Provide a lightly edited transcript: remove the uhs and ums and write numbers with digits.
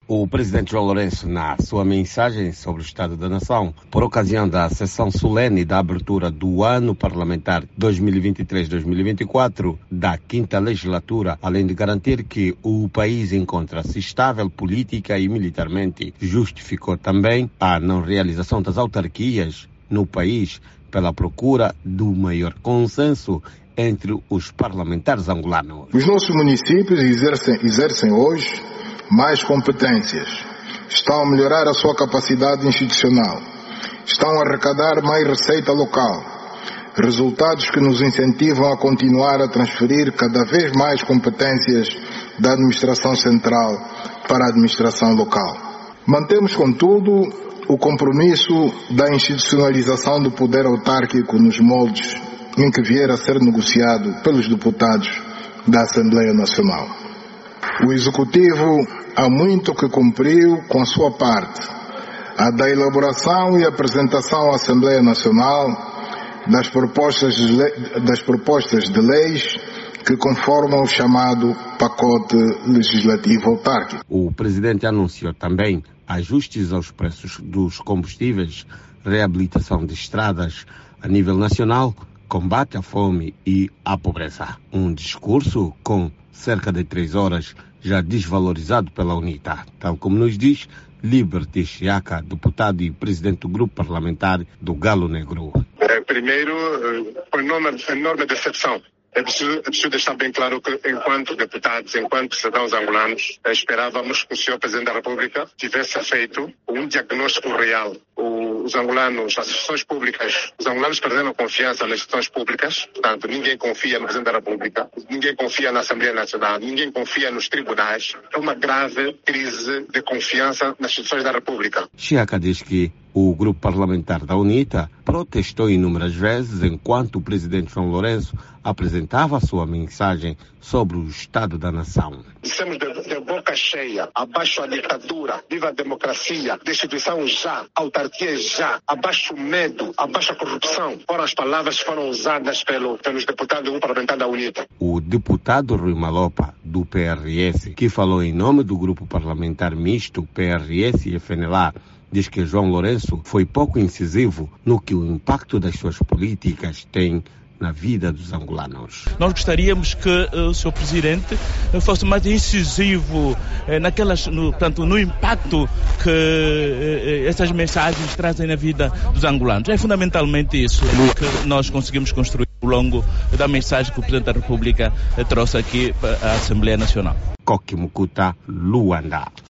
O presidente João Lourenço, na sua mensagem sobre o Estado da Nação, por ocasião da sessão solene da abertura do ano parlamentar 2023-2024 da 5ª legislatura, além de garantir que o país encontra-se estável política e militarmente, justificou também a não realização das autarquias no país pela procura do maior consenso entre os parlamentares angolanos. Os nossos municípios exercem hoje mais competências, estão a melhorar a sua capacidade institucional, estão a arrecadar mais receita local, resultados que nos incentivam a continuar a transferir cada vez mais competências da administração central para a administração local. Mantemos, contudo, o compromisso da institucionalização do poder autárquico nos moldes em que vier a ser negociado pelos deputados da Assembleia Nacional. O Executivo há muito que cumpriu com a sua parte, a da elaboração e apresentação à Assembleia Nacional das propostas de leis que conformam o chamado pacote legislativo autárquico. O presidente anunciou também ajustes aos preços dos combustíveis, reabilitação de estradas a nível nacional, combate à fome e à pobreza. Um discurso com cerca de 3 horas, já desvalorizado pela UNITA, tal como nos diz Liberty Chiaka, deputado e presidente do grupo parlamentar do Galo Negro. Primeiro, foi enorme decepção. É preciso deixar bem claro que, enquanto deputados, enquanto cidadãos angolanos, esperávamos que o senhor Presidente da República tivesse feito um diagnóstico real. Os angolanos, as instituições públicas, os angolanos perderam confiança nas instituições públicas, portanto, ninguém confia no Presidente da República, ninguém confia na Assembleia Nacional, ninguém confia nos tribunais. É uma grave crise de confiança nas instituições da República. Chiaka diz que o grupo parlamentar da UNITA protestou inúmeras vezes enquanto o presidente João Lourenço apresentava a sua mensagem sobre o Estado da Nação. Dissemos de boca cheia, abaixo a ditadura, viva a democracia, destituição já, autarquia já, abaixo o medo, abaixo a corrupção. Foram as palavras que foram usadas pelos deputados do grupo parlamentar da UNITA. O deputado Rui Malopa, do PRS, que falou em nome do grupo parlamentar misto PRS e FNLA, diz que João Lourenço foi pouco incisivo no que o impacto das suas políticas tem na vida dos angolanos. Nós gostaríamos que o Sr. Presidente fosse mais incisivo no impacto que essas mensagens trazem na vida dos angolanos. É fundamentalmente isso que nós conseguimos construir ao longo da mensagem que o Presidente da República trouxe aqui à Assembleia Nacional. Koki Mukuta, Luanda.